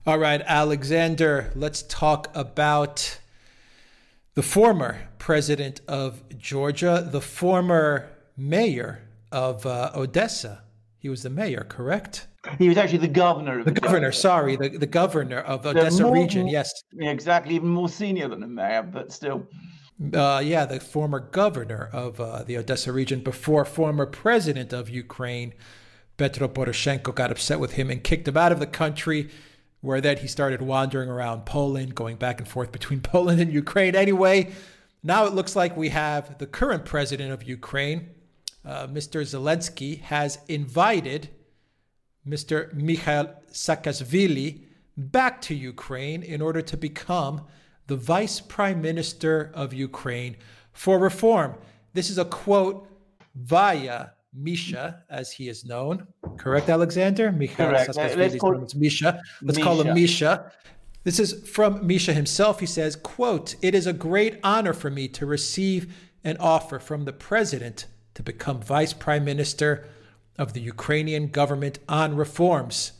All right, Alexander, let's talk about the former president of Georgia, the former mayor of Odessa. He was the mayor, correct? He was actually the governor of The governor, Odessa. sorry, the governor of So Odessa region, yes. yeah, exactly, even more senior than a mayor, but still. Yeah, the former governor of the Odessa region before former president of Ukraine, Petro Poroshenko, got upset with him and kicked him out of the country, where then he started wandering around Poland, going back and forth between Poland and Ukraine. Anyway, now it looks like we have the current president of Ukraine, Mr. Zelensky, has invited Mr. Mikhail Saakashvili back to Ukraine in order to become the vice prime minister of Ukraine for reform. This is a quote via Misha, as he is known. Correct, Alexander? Mikhail Saakashvili's name is Misha. Let's call him Misha. This is from Misha himself. He says, quote, "It is a great honor for me to receive an offer from the president to become vice prime minister of the Ukrainian government on reforms."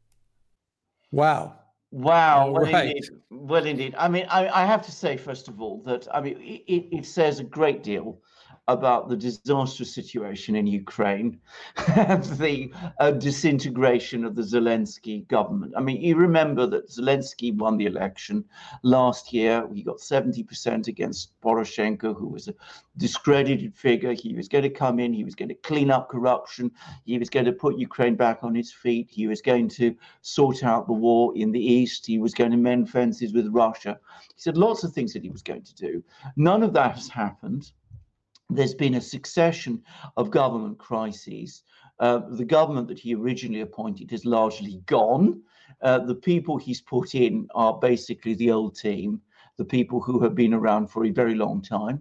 Wow. Wow. All right. Indeed. Well, indeed. I mean, I have to say, first of all, that it says a great deal about the disastrous situation in Ukraine and the disintegration of the Zelensky government. I mean, you remember that Zelensky won the election last year. He got 70% against Poroshenko, who was a discredited figure. He was going to come in, he was going to clean up corruption, he was going to put Ukraine back on its feet, he was going to sort out the war in the east, he was going to mend fences with Russia. He said lots of things that he was going to do. None of that has happened. There's been a succession of government crises. The government that he originally appointed is largely gone. The people he's put in are basically the old team, the people who have been around for a very long time.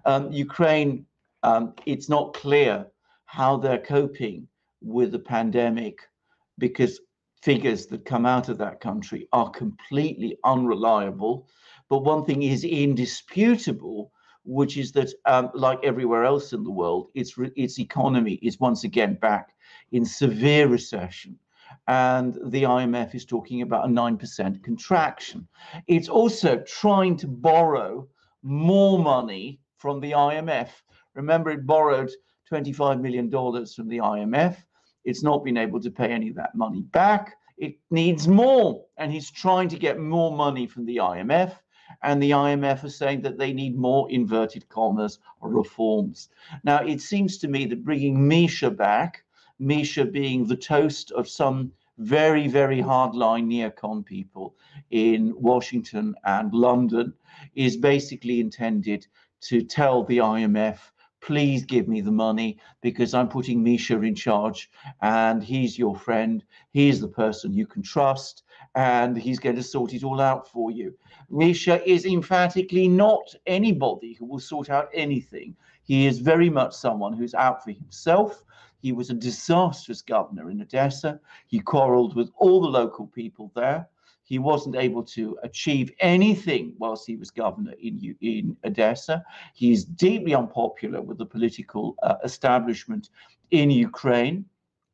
Ukraine, it's not clear how they're coping with the pandemic, because figures that come out of that country are completely unreliable. But one thing is indisputable, which is that, like everywhere else in the world, its economy is once again back in severe recession. And the IMF is talking about a 9% contraction. It's also trying to borrow more money from the IMF. Remember, it borrowed $25 million from the IMF. It's not been able to pay any of that money back. It needs more. And he's trying to get more money from the IMF. And the IMF are saying that they need more, inverted commas, reforms. Now, it seems to me that bringing Misha back, Misha being the toast of some very, very hardline neocon people in Washington and London, is basically intended to tell the IMF, please give me the money because I'm putting Misha in charge and he's your friend. He's the person you can trust and he's going to sort it all out for you. Misha is emphatically not anybody who will sort out anything. He is very much someone who's out for himself. He was a disastrous governor in Odessa. He quarreled with all the local people there. He wasn't able to achieve anything whilst he was governor in Odessa. He's deeply unpopular with the political establishment in Ukraine.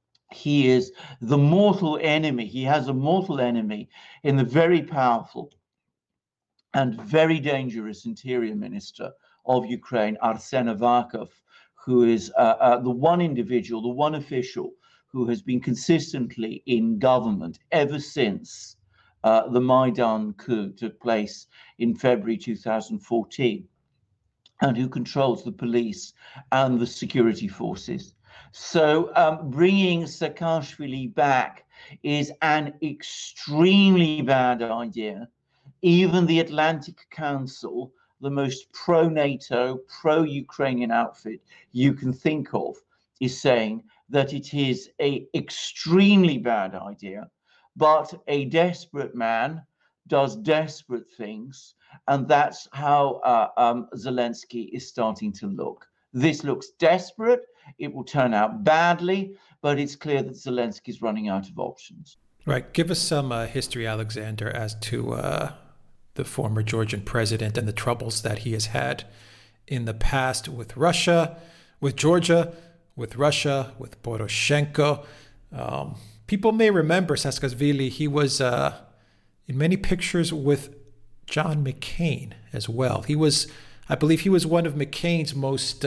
He is the mortal enemy. He has a mortal enemy in the very powerful and very dangerous interior minister of Ukraine, Arsen Avakov, who is the one individual, the one official who has been consistently in government ever since the Maidan coup took place in February 2014, and who controls the police and the security forces. So bringing Saakashvili back is an extremely bad idea. Even the Atlantic Council, the most pro-NATO, pro-Ukrainian outfit you can think of, is saying that it is an extremely bad idea. But a desperate man does desperate things, and that's how Zelensky is starting to look. This looks desperate. It will turn out badly, but it's clear that Zelensky is running out of options. Right. Give us some history, Alexander, as to the former Georgian president and the troubles that he has had in the past with Russia, with Georgia, with Russia, with Poroshenko. People may remember Saakashvili. He was in many pictures with John McCain as well. I believe he was one of McCain's most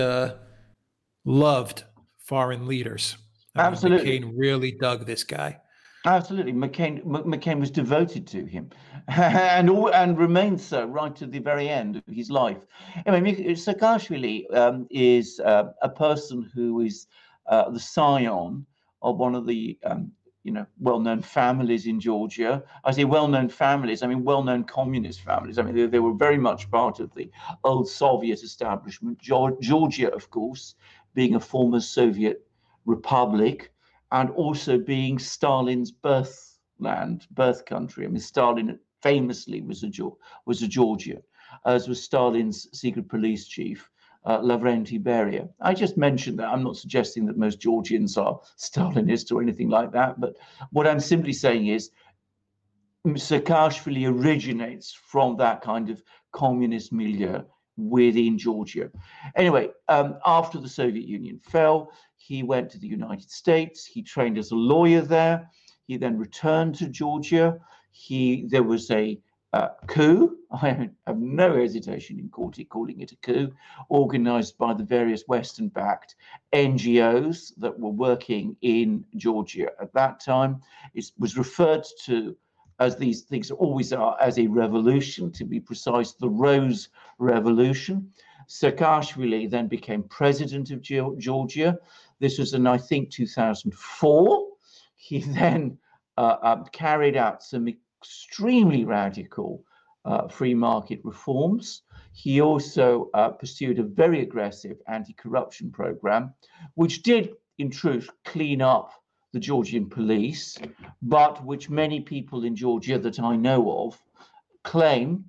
loved foreign leaders. Absolutely. McCain really dug this guy. Absolutely. McCain was devoted to him and remained so right to the very end of his life. Anyway, Saakashvili is a person who is the scion of one of the well-known families in Georgia. I say well-known families, I mean well-known communist families. I mean, they were very much part of the old Soviet establishment. Georgia, of course, being a former Soviet republic, and also being Stalin's birth country. I mean, Stalin famously was a Georgian, as was Stalin's secret police chief, Lavrenti Beria. I just mentioned that. I'm not suggesting that most Georgians are Stalinist or anything like that, but what I'm simply saying is Saakashvili originates from that kind of communist milieu within Georgia. Anyway, after the Soviet Union fell, he went to the United States. He trained as a lawyer there. He then returned to Georgia. There was a coup. I have no hesitation in calling it a coup, organized by the various Western-backed NGOs that were working in Georgia at that time. It was referred to, as these things always are, as a revolution, to be precise, the Rose Revolution. Saakashvili then became president of Georgia. This was in, I think, 2004. He then carried out some extremely radical free market reforms. He also pursued a very aggressive anti-corruption program, which did, in truth, clean up the Georgian police, but which many people in Georgia that I know of claim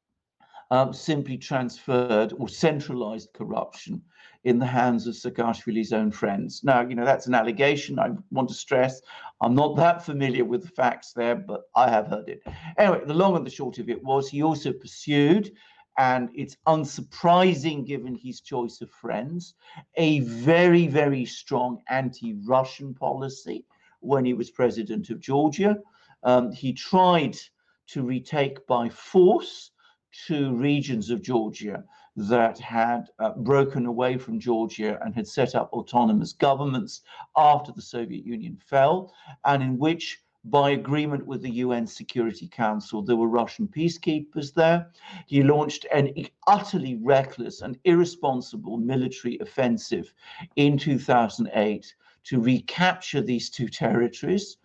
simply transferred or centralized corruption in the hands of Saakashvili's own friends. Now, that's an allegation. I want to stress I'm not that familiar with the facts there, but I have heard it. Anyway, the long and the short of it was he also pursued, and it's unsurprising given his choice of friends, a very, very strong anti-Russian policy when he was president of Georgia. He tried to retake by force 2 regions of Georgia that had broken away from Georgia and had set up autonomous governments after the Soviet Union fell, and in which, by agreement with the UN Security Council, there were Russian peacekeepers there. He launched an utterly reckless and irresponsible military offensive in 2008 to recapture these 2 territories.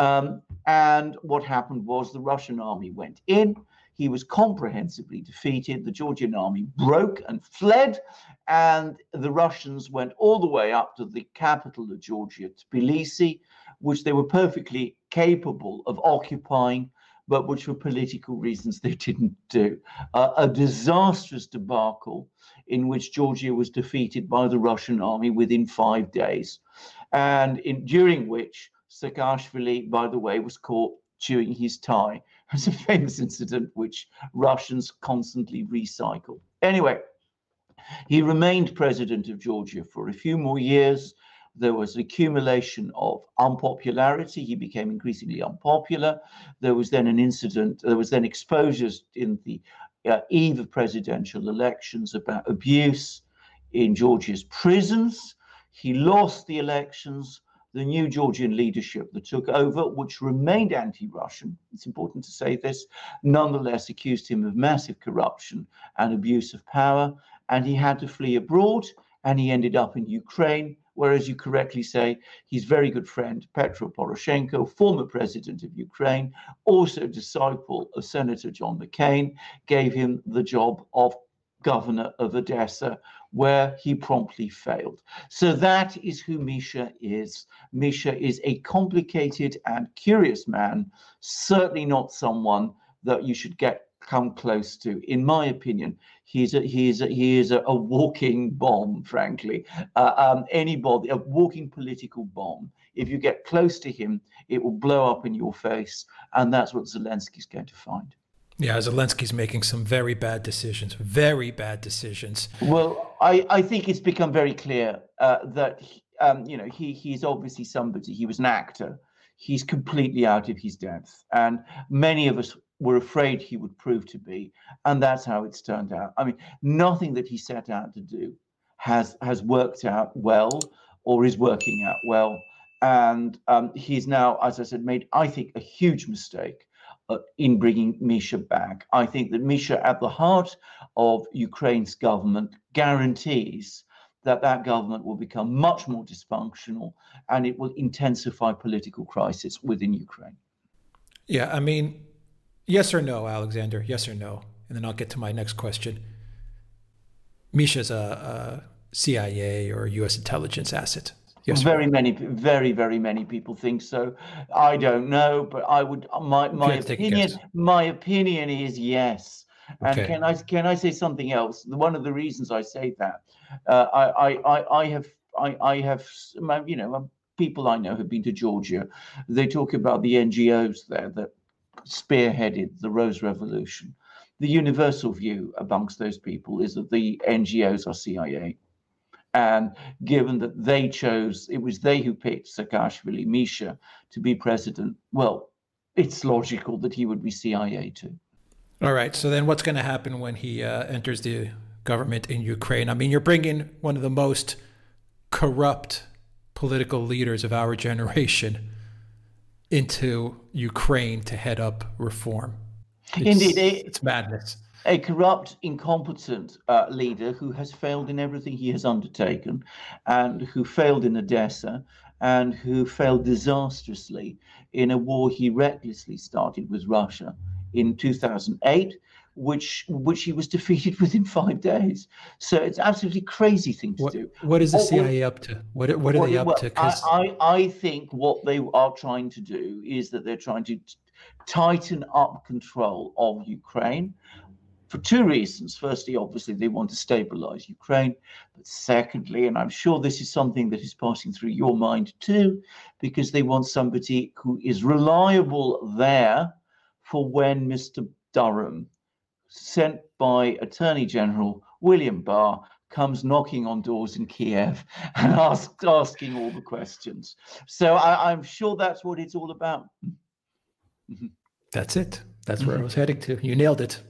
And what happened was the Russian army went in. He was comprehensively defeated. The Georgian army broke and fled, and the Russians went all the way up to the capital of Georgia, Tbilisi, which they were perfectly capable of occupying, but which for political reasons they didn't do. A disastrous debacle in which Georgia was defeated by the Russian army within 5 days, and during which Saakashvili, by the way, was caught chewing his tie. It's a famous incident which Russians constantly recycle. Anyway, he remained president of Georgia for a few more years. There was accumulation of unpopularity. He became increasingly unpopular. There was then exposures in the eve of presidential elections about abuse in Georgia's prisons. He lost the elections. The new Georgian leadership that took over, which remained anti-Russian, it's important to say this, nonetheless accused him of massive corruption and abuse of power, and he had to flee abroad, and he ended up in Ukraine, where, as you correctly say, his very good friend Petro Poroshenko, former president of Ukraine, also disciple of Senator John McCain, gave him the job of governor of Odessa, where he promptly failed. So that is who Misha is. Misha is a complicated and curious man, certainly not someone that you should come close to. In my opinion, he is a walking bomb, frankly. A walking political bomb. If you get close to him, it will blow up in your face, and that's what Zelensky's going to find. Yeah, Zelensky's making some very bad decisions. Very bad decisions. Well, I think it's become very clear that he's obviously somebody. He was an actor. He's completely out of his depth, and many of us were afraid he would prove to be, and that's how it's turned out. I mean, nothing that he set out to do has worked out well or is working out well, and he's now, as I said, made, I think, a huge mistake in bringing Misha back. I think that Misha, at the heart of Ukraine's government, guarantees that that government will become much more dysfunctional and it will intensify political crisis within Ukraine. Yeah, I mean, yes or no, Alexander? Yes or no? And then I'll get to my next question. Misha's a CIA or U.S. intelligence asset. Yes. Very many people think so. I don't know, but I would. My opinion is yes. Okay. And can I say something else? One of the reasons I say that, I have people I know have been to Georgia. They talk about the NGOs there that spearheaded the Rose Revolution. The universal view amongst those people is that the NGOs are CIA. And given that it was they who picked Saakashvili, Misha, to be president, well, it's logical that he would be CIA too. All right. So then what's going to happen when he enters the government in Ukraine? I mean, you're bringing one of the most corrupt political leaders of our generation into Ukraine to head up reform. It's madness. A corrupt, incompetent leader who has failed in everything he has undertaken, and who failed in Odessa, and who failed disastrously in a war he recklessly started with Russia in 2008, which he was defeated within 5 days. So it's an absolutely crazy thing to do. What is the CIA up to? What are they up to? I think what they are trying to do is that they're trying to tighten up control of Ukraine, for two reasons. Firstly, obviously, they want to stabilize Ukraine. But secondly, and I'm sure this is something that is passing through your mind too, because they want somebody who is reliable there for when Mr. Durham, sent by Attorney General William Barr, comes knocking on doors in Kiev and asking all the questions. So I'm sure that's what it's all about. That's it. That's where I was heading to. You nailed it.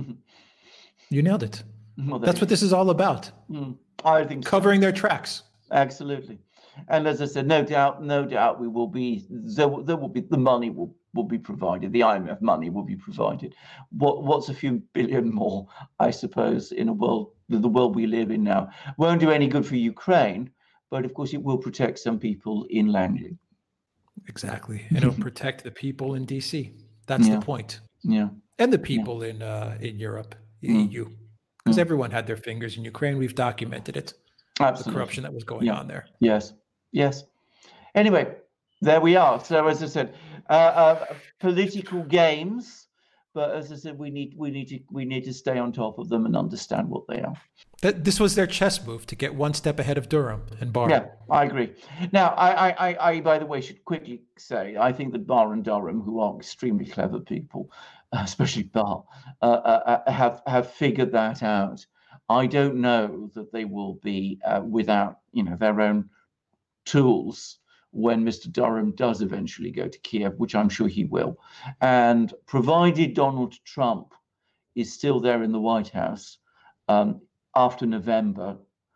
You nailed it. Well, that's what this is all about. I think covering their tracks. Absolutely. And as I said, no doubt we will be, there will be, the money will be provided. The IMF money will be provided. What's a few billion more, I suppose, in the world we live in now, won't do any good for Ukraine, but of course it will protect some people in Langley. Exactly. And it'll protect the people in DC. That's the point. Yeah. And the people in Europe, EU, because everyone had their fingers in Ukraine. We've documented it. Absolutely. The corruption that was going on there. Yes. Anyway, there we are. So as I said, political games, but as I said, we need to stay on top of them and understand what they are. This was their chess move to get one step ahead of Durham and Barr. Yeah, I agree. Now, I by the way, should quickly say, I think that Barr and Durham, who are extremely clever people, especially Barr, have figured that out. I don't know that they will be without their own tools when Mr. Durham does eventually go to Kiev, which I'm sure he will. And provided Donald Trump is still there in the White House after November,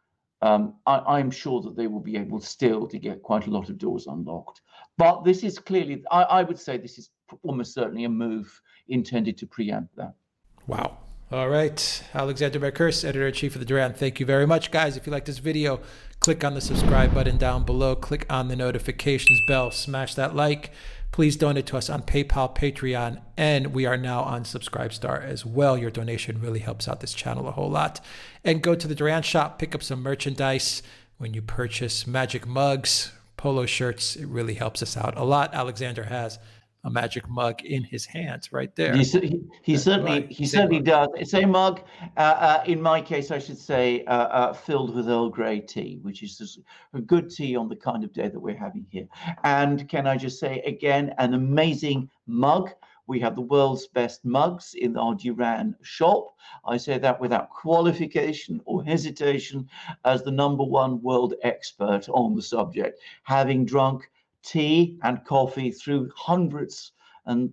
I'm sure that they will be able still to get quite a lot of doors unlocked. But this is clearly, I would say this is almost certainly a move intended to preempt that. Wow. All right. Alexander Mercurs, Editor-in-Chief of The Duran. Thank you very much, guys. If you like this video, click on the subscribe button down below. Click on the notifications bell. Smash that like. Please donate to us on PayPal, Patreon, and we are now on Subscribestar as well. Your donation really helps out this channel a whole lot. And go to the Duran shop, pick up some merchandise. When you purchase magic mugs, polo shirts, it really helps us out a lot. Alexander has a magic mug in his hands right there. He certainly does. It's a mug, in my case, I should say, filled with Earl Grey tea, which is just a good tea on the kind of day that we're having here. And can I just say again, an amazing mug. We have the world's best mugs in our Duran shop. I say that without qualification or hesitation, as the #1 world expert on the subject, having drunk tea and coffee through hundreds and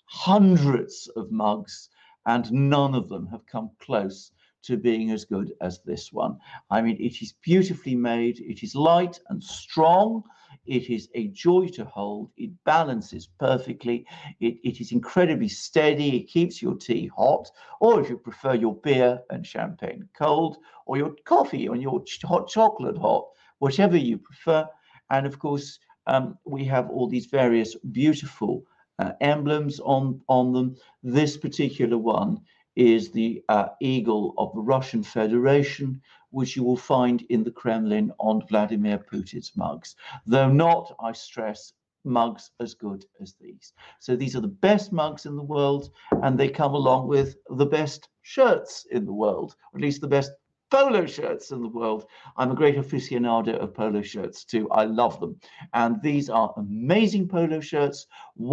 hundreds of mugs, and none of them have come close to being as good as this one. I mean, it is beautifully made. It is light and strong. It is a joy to hold. It balances perfectly. It is incredibly steady. It keeps your tea hot, or if you prefer your beer and champagne cold, or your coffee and your hot chocolate hot, whichever you prefer. And of course, we have all these various beautiful emblems on them. This particular one is the eagle of the Russian Federation, which you will find in the Kremlin on Vladimir Putin's mugs, though not, I stress, mugs as good as these. So these are the best mugs in the world, and they come along with the best shirts in the world, or at least the best polo shirts in the world. I'm a great aficionado of polo shirts too. I love them. And these are amazing polo shirts,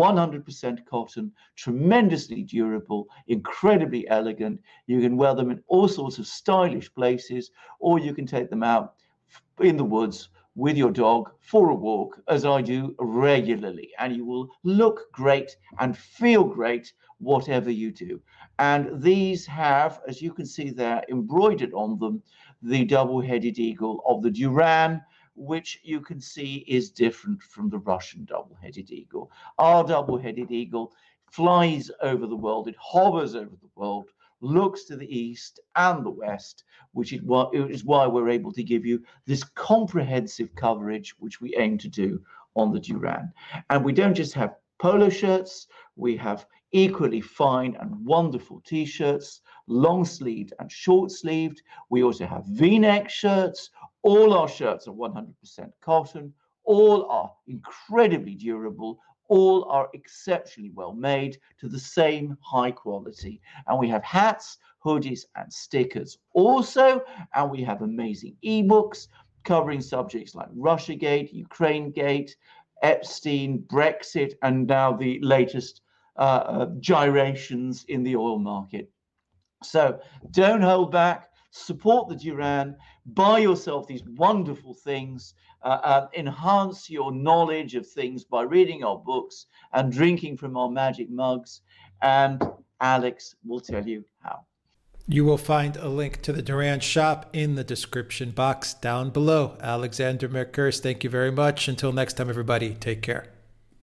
100% cotton, tremendously durable, incredibly elegant. You can wear them in all sorts of stylish places, or you can take them out in the woods with your dog for a walk, as I do regularly, and you will look great and feel great whatever you do. And these have, as you can see there, embroidered on them, the double-headed eagle of the Duran, which you can see is different from the Russian double-headed eagle. Our double-headed eagle flies over the world, it hovers over the world, looks to the east and the west, which is why we're able to give you this comprehensive coverage, which we aim to do on the Duran. And we don't just have polo shirts, we have equally fine and wonderful t-shirts, long-sleeved and short-sleeved. We also have v-neck shirts. All our shirts are 100% cotton. All are incredibly durable. All are exceptionally well made to the same high quality. And we have hats, hoodies, and stickers also. And we have amazing ebooks covering subjects like Russiagate, Ukrainegate, Epstein, Brexit, and now the latest gyrations in the oil market. So don't hold back, support the Duran, buy yourself these wonderful things, enhance your knowledge of things by reading our books and drinking from our magic mugs, and Alex will tell you how. You will find a link to the Duran shop in the description box down below. Alexander Mercurs, thank you very much. Until next time, everybody, take care.